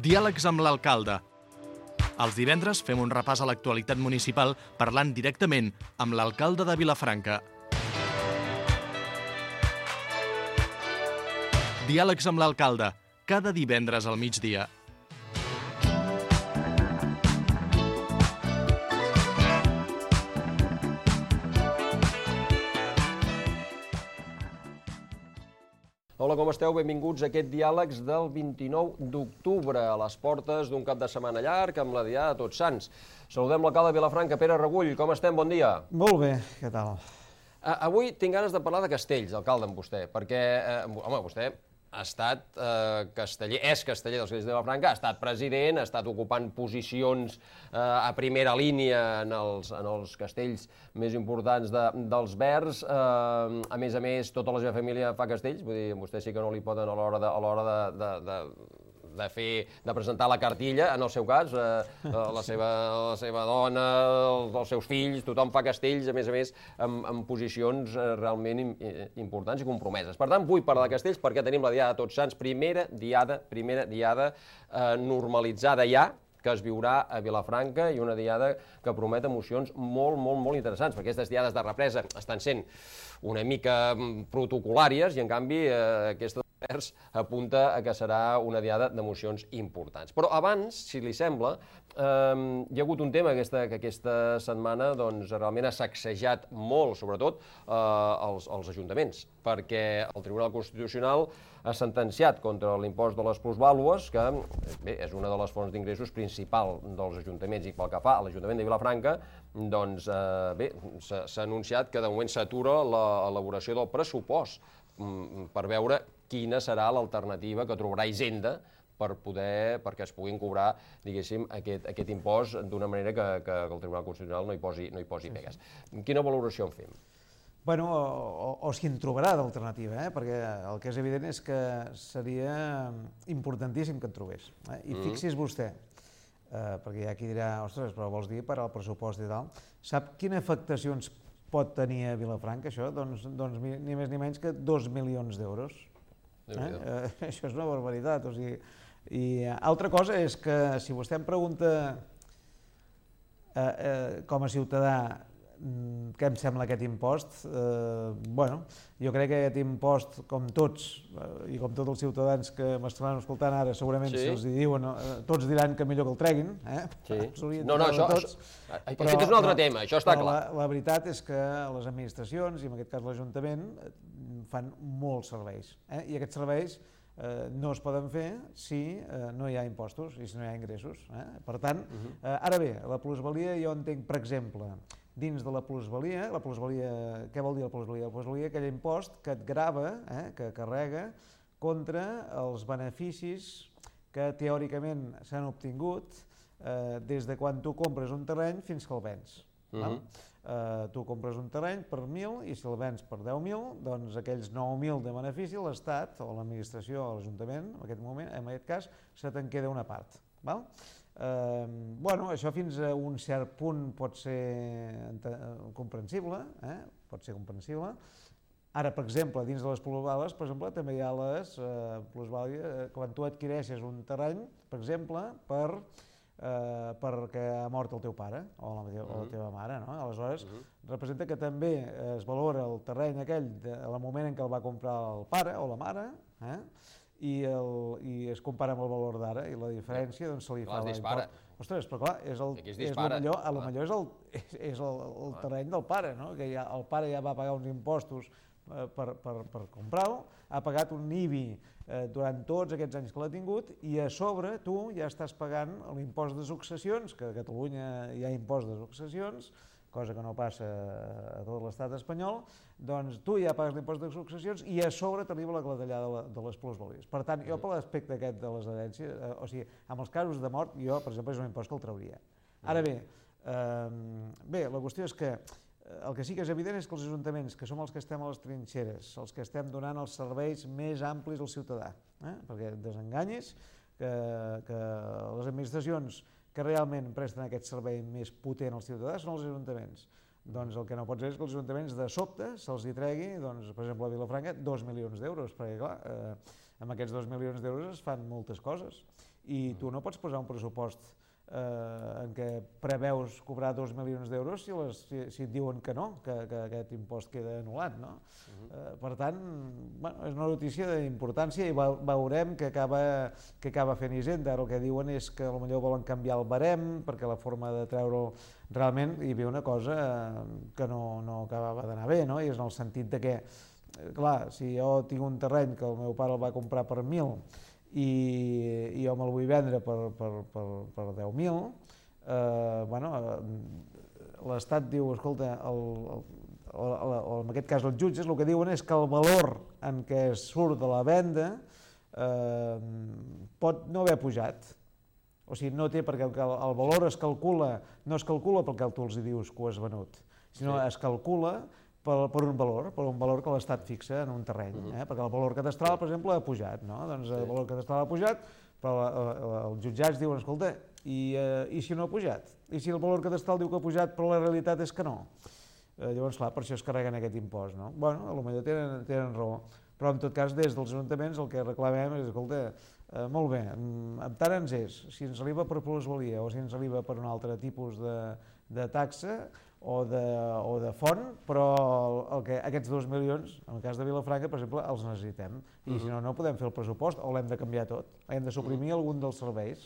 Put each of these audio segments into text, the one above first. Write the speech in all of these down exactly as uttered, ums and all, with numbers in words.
Diàlegs amb l'alcalde. Els divendres fem un repàs a l'actualitat municipal parlant directament amb l'alcalde de Vilafranca. Diàlegs amb l'alcalde, cada divendres al migdia. Hola, com esteu? Benvinguts a aquest Diàlegs del vint-i-nou d'octubre, a les portes d'un cap de setmana llarg, amb la Diada de Tots Sants. Saludem l'alcalde de Vilafranca, Pere Regull. Com estem? Bon dia. Molt bé, què tal? Avui tinc ganes de parlar de castells, alcalde, amb vostè, perquè, home, vostè ha estat casteller, és casteller dels Castells de Vilafranca, ha estat president, ha estat ocupant posicions a primera línia en els castells més importants dels Verds. A més a més, tota la seva família fa castells, vull dir, vostè sí que no li poden a l'hora de de fer, de presentar la cartilla, en el seu cas, la seva dona, els seus fills, tothom fa castells, a més a més, en posicions realment importants i compromeses. Per tant, vull parlar de castells perquè tenim la Diada de Tots Sants, primera diada, primera diada normalitzada ja, que es viurà a Vilafranca, i una diada que promet emocions molt, molt, molt interessants, perquè aquestes diades de represa estan sent una mica protocolàries i, en canvi, aquesta apunta a que serà una diada d'emocions importants. Però abans, si li sembla, hi ha hagut un tema que aquesta setmana realment ha sacsejat molt, sobretot, els ajuntaments, perquè el Tribunal Constitucional ha sentenciat contra l'impost de les plusvàlues, que és una de les fonts d'ingressos principal dels ajuntaments, i pel que fa a l'Ajuntament de Vilafranca, doncs bé, s'ha anunciat que de moment s'atura l'elaboració del pressupost per veure quina serà l'alternativa que trobarà Hisenda per poder, perquè es puguin cobrar, diguéssim, aquest impost d'una manera que el Tribunal Constitucional no hi posi pegues. Quina valoració en fem? Bé, o si en trobarà d'alternativa, perquè el que és evident és que seria importantíssim que en trobés. I fixi's vostè, perquè hi ha qui dirà, ostres, però vols dir per al pressupost i tal, sap quina afectació ens pot tenir a Vilafranca, això? Doncs ni més ni menys que dos milions d'euros. Això és una barbaritat. I altra cosa és que si vostè em pregunta com a ciutadà què em sembla aquest impost, bueno, jo crec que aquest impost, com tots, i com tots els ciutadans que m'estaran escoltant ara, segurament si els hi diuen, tots diran que millor que el treguin. No, no, això és un altre tema, això està clar. La veritat és que les administracions, i en aquest cas l'Ajuntament, fan molts serveis, i aquests serveis no es poden fer si no hi ha impostos i si no hi ha ingressos. Per tant, ara bé, la plusvalia jo entenc, per exemple, dins de la plusvalia, la plusvalia, què vol dir la plusvalia? La plusvalia és aquell impost que et grava, que carrega contra els beneficis que teòricament s'han obtingut des de quan tu compres un terreny fins que el vens. Tu compres un terreny per mil i si el vens per deu mil, doncs aquells nou mil de benefici l'Estat o l'administració o l'Ajuntament, en aquest moment, en aquest cas, se te'n queda una part. Bueno, això fins a un cert punt pot ser comprensible, pot ser comprensible. Ara, per exemple, dins de les plusvàlues, per exemple, també hi ha les plusvàlues, quan tu adquireixes un terreny, per exemple, perquè ha mort el teu pare o la teva mare, aleshores representa que també es valora el terreny aquell al moment en què el va comprar el pare o la mare, i es compara amb el valor d'ara, i la diferència se li fa l'impost. Ostres, però clar, potser és el terreny del pare, que el pare ja va pagar uns impostos per comprar-ho, ha pagat un I B I durant tots aquests anys que l'ha tingut, i a sobre tu ja estàs pagant l'impost de successions, que a Catalunya hi ha impost de successions, cosa que no passa a tot l'estat espanyol, doncs tu ja pagues l'impost de successions i a sobre t'arriba la clatellada de les plusvàlues. Per tant, jo per l'aspecte aquest de les herències, o sigui, amb els casos de mort, jo, per exemple, és un impost que el trauria. Ara bé, bé, la qüestió és que el que sí que és evident és que els ajuntaments, que som els que estem a les trinxeres, els que estem donant els serveis més amplis al ciutadà, perquè desenganyis que les administracions que realment presten aquest servei més potent als ciutadans són els ajuntaments. Doncs el que no pot ser és que els ajuntaments de sobte se'ls hi tregui, per exemple a Vilafranca, dos milions d'euros, perquè clar, amb aquests dos milions d'euros es fan moltes coses. i tu no pots posar un pressupost en què preveus cobrar dos milions d'euros si et diuen que no, que aquest impost queda anul·lat. Per tant, és una notícia d'importància i veurem què acaba fent Hisenda. Ara el que diuen és que potser volen canviar el barem perquè la forma de treure'l realment hi havia una cosa que no acabava d'anar bé, i és en el sentit que, clar, si jo tinc un terreny que el meu pare el va comprar per mil i jo me'l vull vendre per deu mil, l'Estat diu, escolta, en aquest cas els jutges el que diuen és que el valor en què surt de la venda pot no haver pujat. O sigui, no té, perquè el valor es calcula, no es calcula perquè tu els dius que ho has venut, sinó es calcula per un valor, per un valor que l'Estat fixa en un terreny, perquè el valor cadastral, per exemple, ha pujat, doncs el valor cadastral ha pujat, però els jutjats diuen, escolta, i si no ha pujat? I si el valor cadastral diu que ha pujat però la realitat és que no? Llavors, clar, per això es carreguen aquest impost, no? Bueno, potser tenen raó, però en tot cas, des dels ajuntaments el que reclamem és, escolta, molt bé, amb tant ens és, si ens arriba per plusvalia o si ens arriba per un altre tipus de taxa, o de font, però aquests dos milions, en el cas de Vilafranca, per exemple, els necessitem. I si no, no podem fer el pressupost o l'hem de canviar tot. Hem de suprimir algun dels serveis.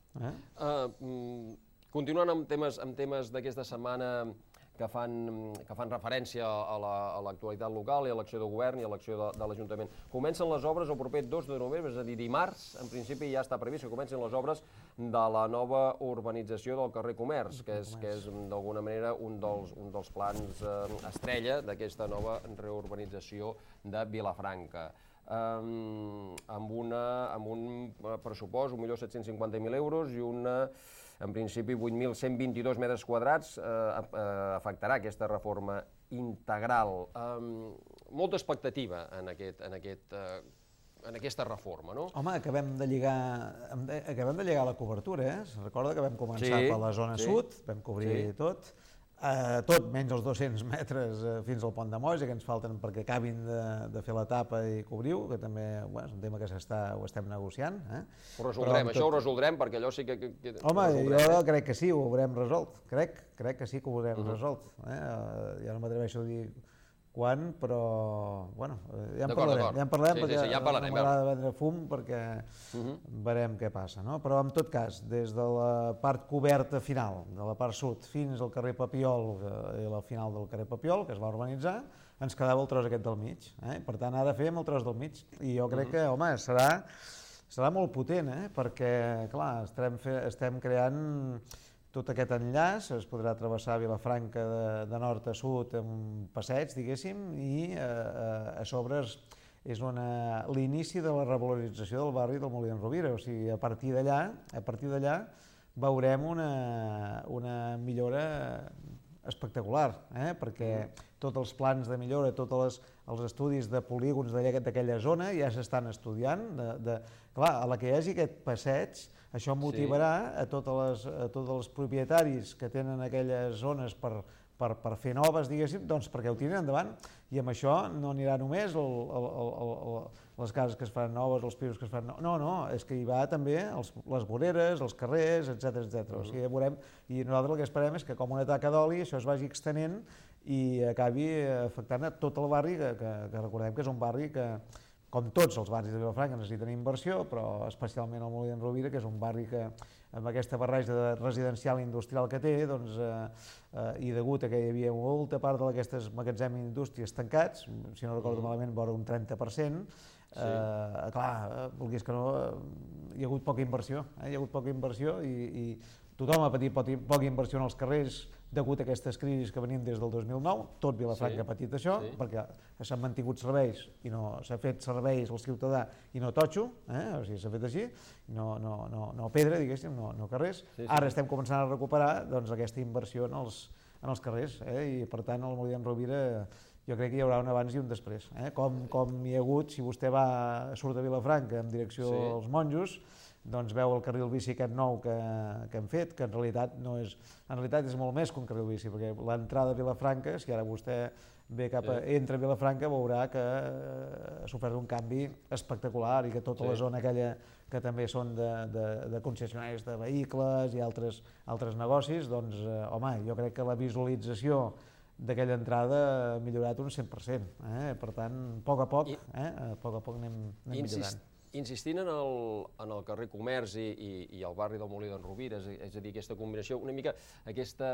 Continuant amb temes d'aquesta setmana que fan referència a l'actualitat local i a l'acció de govern i a l'acció de l'Ajuntament. Comencen les obres el proper dos de novembre, és a dir, dimarts, en principi ja està previst que comencin les obres de la nova urbanització del carrer Comerç, que és d'alguna manera un dels plans estrella d'aquesta nova reurbanització de Vilafranca. Amb un pressupost, un milió set-cents cinquanta mil euros i una... en principi, vuit mil cent vint-i-dos metres quadrats afectarà aquesta reforma integral. Molta expectativa en aquesta reforma, no? Home, acabem de lligar la cobertura, eh? Se'n recorda que vam començar per la zona sud, vam cobrir tot, tot menys els dos-cents metres fins al Pont de Moix, que ens falten perquè acabin de fer l'etapa i cobrir-ho, que també és un tema que ho estem negociant. Ho resoldrem, això ho resoldrem, perquè allò sí que... Home, jo crec que sí, ho haurem resolt, crec, crec que sí que ho haurem resolt. Ja no m'atreveixo a dir quan, però, bueno, ja en parlarem, ja en parlarem perquè no m'agrada vendre fum perquè veurem què passa, no? Però en tot cas, des de la part coberta final, de la part sud, fins al carrer Papiol i la final del carrer Papiol, que es va urbanitzar, ens quedava el tros aquest del mig. Per tant, ara fèiem el tros del mig i jo crec que, home, serà molt potent, perquè, clar, estem creant tot aquest enllaç, es podrà travessar Vilafranca de nord a sud amb passeig, diguéssim, i a sobre és l'inici de la revalorització del barri del Molí d'en Rovira. O sigui, a partir d'allà, a partir d'allà veurem una millora espectacular, perquè tots els plans de millora, tots els estudis de polígons d'aquella zona ja s'estan estudiant. Clar, a la que hi hagi aquest passeig, això motivarà a tots els propietaris que tenen aquelles zones per fer noves, diguéssim, doncs perquè ho tirin endavant. I amb això no anirà només les cases que es fan noves, els pisos que es fan noves, no, no, és que hi va també les voreres, els carrers, etcètera, etcètera. O sigui, veurem, i nosaltres el que esperem és que com una taca d'oli això es vagi extenent i acabi afectant a tot el barri, que recordem que és un barri que, com tots els barris de Vilafranca, necessiten inversió, però especialment el Molí d'en Rovira, que és un barri que, amb aquesta barreja residencial i industrial que té, i degut a que hi havia molta part d'aquestes magatzems i indústries tancats, si no recordo malament, vora un trenta per cent, clar, vulguis que no, hi ha hagut poca inversió, hi ha hagut poca inversió i tothom ha patit poca inversió en els carrers degut a aquestes crisis que venim des del dos mil nou, tot Vilafranca ha patit això, perquè s'han mantingut serveis i no s'ha fet serveis al ciutadà i no totxo, o sigui, s'ha fet així, no pedra, diguéssim, no carrers. Ara estem començant a recuperar aquesta inversió en els carrers i, per tant, al Molí d'en Rovira jo crec que hi haurà un abans i un després. Com hi ha hagut, si vostè surt de Vilafranca en direcció als Monjos, doncs veu el carril bici aquest nou que hem fet, que en realitat no és... En realitat és molt més que un carril bici, perquè l'entrada a Vilafranca, si ara vostè ve cap a, entra a Vilafranca, veurà que ha sofert un canvi espectacular i que tota la zona aquella que també són de, de, de concessionaris de vehicles i altres, altres negocis, doncs, eh, home, jo crec que la visualització d'aquella entrada ha millorat un cent per cent. Eh? Per tant, a poc a poc, eh? a poc a poc anem, anem millorant. Insistint en el, en el carrer Comerç i, i, i el barri del Molí d'en Rovira, és, és a dir, aquesta combinació, una mica aquesta,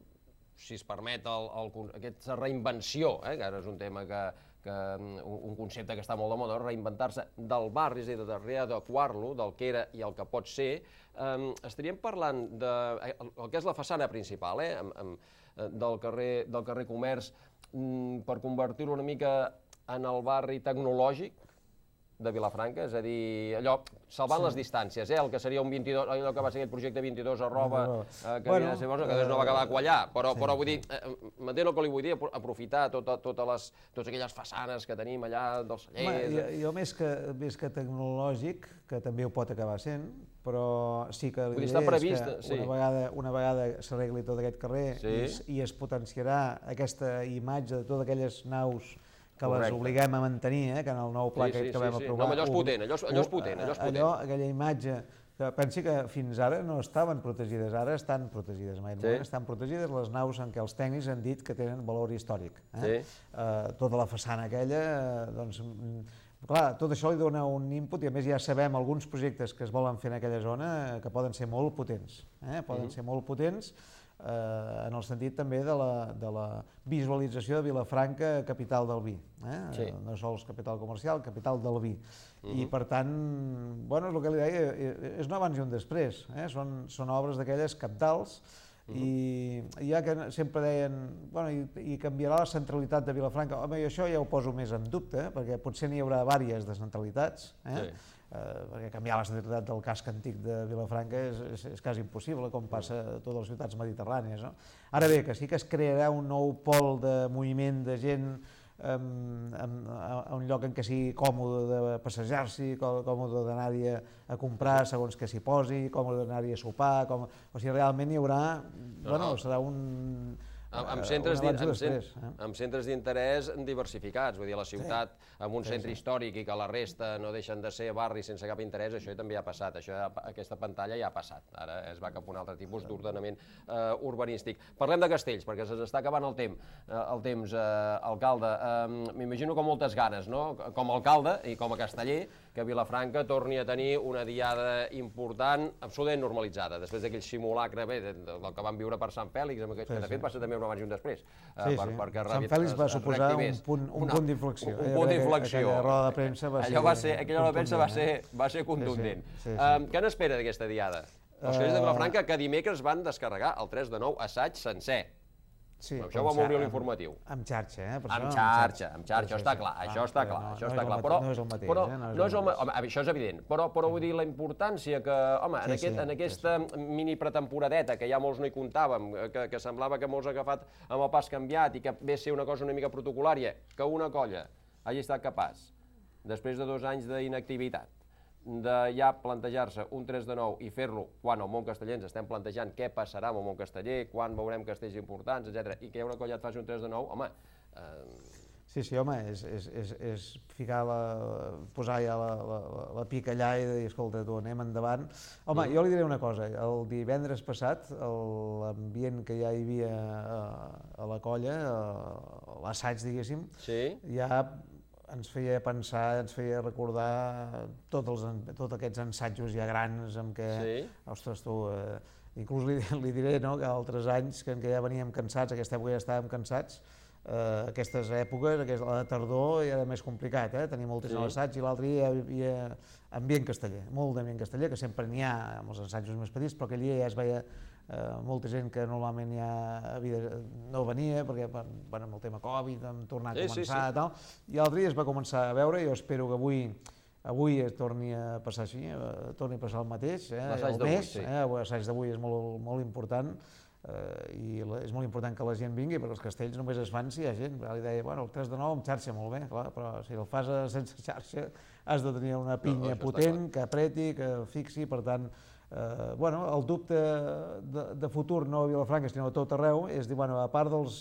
si es permet, el, el, aquesta reinvenció, eh, que ara és un tema que, que un concepte que està molt de moda, reinventar-se del barri, és a dir, de readequar-lo, del que era i el que pot ser, eh, estaríem parlant de el que és la façana principal, eh, amb, amb, del, carrer, del carrer Comerç, per convertir-lo una mica en el barri tecnològic de Vilafranca, és a dir, allò, salvant sí. les distàncies, eh? El que seria un vint-i-dos, allò que va ser aquell projecte vint-i-dos arroba, eh, que bueno, havia de ser bo, que després no va acabar de quallar, però, sí, però vull dir, eh, m'entén el que li vull dir, aprofitar tota, tota les, totes aquelles façanes que tenim allà dels cellers... Home, jo, jo més, que, més que tecnològic, que també ho pot acabar sent, però sí que l'idea és previst, que sí. una vegada, una vegada s'arregli tot aquest carrer sí. i, i es potenciarà aquesta imatge de totes aquelles naus que Correcte. Les obliguem a mantenir, eh, que en el nou pla sí, sí, que vam sí, sí. aprovar... No, allò és potent, allò és, allò és potent, allò és potent. Allò, aquella imatge, que pensi que fins ara no estaven protegides, ara estan protegides, mai sí. estan protegides les naus en què els tècnics han dit que tenen valor històric. Eh? Sí. Uh, tota la façana aquella, uh, doncs... Clar, tot això li dona un input i a més ja sabem alguns projectes que es volen fer en aquella zona que poden ser molt potents, eh? poden mm-hmm. ser molt potents, Eh, en el sentit també de la, de la visualització de Vilafranca, capital del vi. Eh? Sí. No sols capital comercial, capital del vi. Uh-huh. I per tant, bueno, és el que li deia, és un abans i un després. Eh? Són, són obres d'aquelles cabdals uh-huh. i ja que sempre deien, bueno, i, i canviarà la centralitat de Vilafranca. Home, i això ja ho poso més en dubte, perquè potser n'hi haurà vàries de centralitats. Eh? Sí. Eh, perquè canviar la centralitat del casc antic de Vilafranca és, és, és quasi impossible, com passa a totes les ciutats mediterrànies. No? Ara bé, que sí que es crearà un nou pol de moviment de gent um, um, a un lloc en què sigui còmode de passejar-s'hi, còmode d'anar-hi a, a comprar segons que s'hi posi, còmode d'anar-hi a sopar, com... o sigui, realment hi haurà, no, bueno, serà un... Amb, amb, centres amb, després, eh? amb centres d'interès diversificats, vull dir, la ciutat sí. amb un sí, centre sí. històric i que la resta no deixen de ser barris sense cap interès, això també ha passat, això, aquesta pantalla ja ha passat, ara es va cap a un altre tipus d'ordenament eh, urbanístic. Parlem de castells, perquè se'ns està acabant el, temps, eh, el temps, eh, alcalde. Eh, M'imagino que moltes ganes, no? Com a alcalde i com a casteller, que Vilafranca torni a tenir una diada important, absolutament normalitzada, després d'aquell simulacre bé, del que vam viure per Sant Fèlix, que de fet va ser també un abans i un després. Sí, sí. Sant Fèlix va suposar un punt, un punt d'inflexió. Un punt d'inflexió. Aquella roda de premsa va ser... Allò va ser, aquella roda de premsa va ser, va ser contundent. Sí, sí, sí, sí. Um, què n'espera d'aquesta diada? Els castellers de Vilafranca que dimecres van descarregar el tres de nou assaig sencer. Sí, això ho vam obrir l'informatiu. Amb xarxa, eh? Amb xarxa, amb xarxa, això està clar, això està clar, això està clar. Però no és el mateix, eh? No és el mateix. Això és evident, però vull dir la importància que, home, en aquesta mini pretemporadeta, que ja molts no hi comptàvem, que semblava que molts ha agafat amb el pas canviat i que ve a ser una cosa una mica protocolària, que una colla hagi estat capaç, després de dos anys d'inactivitat, de ja plantejar-se un tres de nou i fer-lo quan al món casteller ens estem plantejant què passarà amb el món casteller, quan veurem castells importants, etcètera, i que hi ha una colla et faci un tres de nou, home... Eh... Sí, sí, home, és, és, és, és ficar la... posar ja la, la, la pica allà i dir, escolta, tu, anem endavant. Home, mm. jo li diré una cosa, el divendres passat, l'ambient que ja hi havia a, a la colla, l'assaig, diguéssim, sí. ja... ens feia pensar, ens feia recordar tots, els, tots aquests ensajos ja grans amb què, sí. ostres, tu, eh, inclús li, li diré no, que altres anys que, en què ja veníem cansats, aquesta època ja estàvem cansats, eh, aquestes èpoques, aquesta, la de tardor ja era més complicat, eh, tenir moltes sí. assaigs i l'altre dia hi havia ambient casteller, molt d'ambient casteller, que sempre n'hi ha amb els assajos més petits, però aquell dia ja es veia Uh, molta gent que normalment ja havia, no venia perquè bueno, amb el tema Covid vam tornar a començar sí, sí, sí. i tal, i l'altre dia es va començar a veure i jo espero que avui avui es torni a passar així, eh, torni a passar el mateix, eh, el mes, sí. eh, l'assaig d'avui és molt, molt important eh, i és molt important que la gent vingui perquè els castells només es fan si hi ha gent, li deia, bueno, el tres de nou amb xarxa, molt bé, clar, però si el fas sense xarxa has de tenir una pinya no, potent, que apreti, que fixi, per tant Uh, bueno, el dubte de, de futur no a Vilafranca sinó a tot arreu és dir, bueno, a part dels,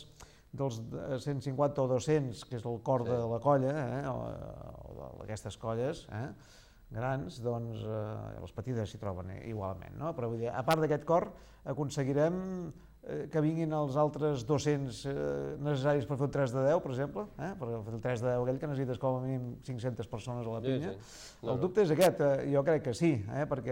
dels cent cinquanta o dos-cents, que és el cor de la colla, eh, o d'aquestes colles, eh, grans, doncs eh, les petites s'hi troben igualment, no? Però vull dir, a part d'aquest cor, aconseguirem eh, que vinguin els altres dos-cents eh, necessaris per fer el tres de deu, per exemple, eh? Per fer el tres de deu aquell que necessites com a mínim cinc-centes persones a la pinya. Sí, sí. No, el dubte no. és aquest, eh, jo crec que sí, eh? Perquè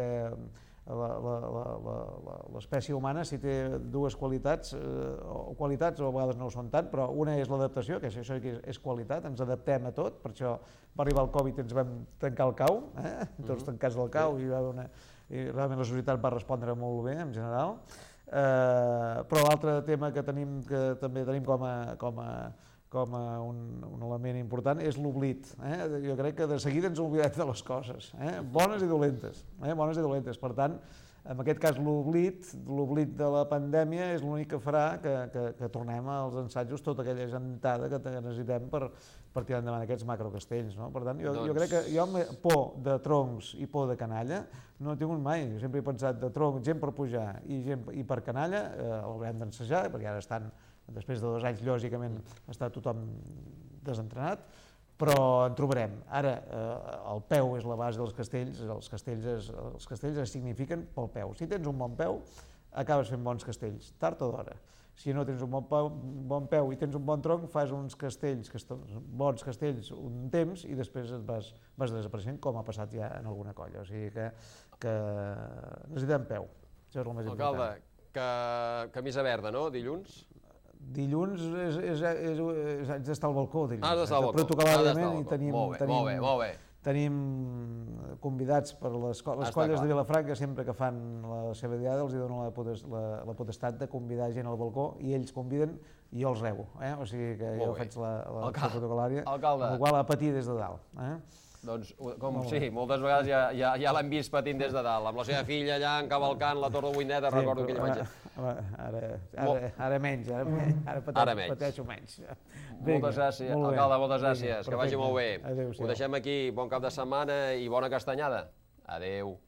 l'espècie humana, si té dues qualitats, eh, o qualitats, o a vegades no ho són tant, però una és l'adaptació, que això, això és qualitat, ens adaptem a tot, per això va arribar el Covid i ens vam tancar el cau, eh? tots tancats del cau, i, va una, i realment la societat va respondre molt bé, en general. Eh, però l'altre tema que tenim, que també tenim com a, com a com a un, un element important, és l'oblit. Eh? Jo crec que de seguida ens oblidem de les coses, eh? bones i dolentes. Eh? Bones i dolentes. Per tant, en aquest cas l'oblit, l'oblit de la pandèmia és l'únic que farà que, que, que tornem als ensajos tota aquella gentada que necessitem per, per tirar endavant aquests macrocastells. No? Per tant, jo, doncs... jo crec que jo por de troncs i por de canalla no he tingut mai. Jo sempre he pensat de tronc, gent per pujar i, gent, i per canalla, eh, l'haurem d'ensejar, perquè ara estan després de dos anys, lògicament, està tothom desentrenat, però en trobarem. Ara, eh, el peu és la base dels castells, els castells, es, els castells es signifiquen pel peu. Si tens un bon peu, acabes fent bons castells, tard o d'hora. Si no tens un bon peu, bon peu i tens un bon tronc, fas uns castells, bons castells un temps i després et vas, vas desapareixent, com ha passat ja en alguna colla. O sigui que, que necessitem peu. Això és el més important. Alcalde, que camisa verda, no? Dilluns? Dilluns és, és, és, és, haig d'estar al balcó, dilluns. Ah, d'estar al balcó. Protocolàriament, i tenim, molt bé, tenim, molt bé, molt bé. tenim convidats per les, les colles de Vilafranca, sempre que fan la seva diada, els dono la, la, la potestat de convidar gent al balcó, i ells conviden i jo els rebo. Eh? O sigui que jo faig la, la protocolària, amb la qual a patir des de dalt. Eh? Doncs, com sí, moltes vegades ja, ja, ja l'hem vist patint des de dalt, amb la seva filla allà encavalcant la Torre de Buineta, sí, recordo aquella imatge. Ara, ara, ara menys, ara, ara, pateixo, ara menys. pateixo menys. Moltes gràcies, alcalde, moltes gràcies, que vagi molt bé. Ho deixem aquí, bon cap de setmana i bona castanyada. Adéu.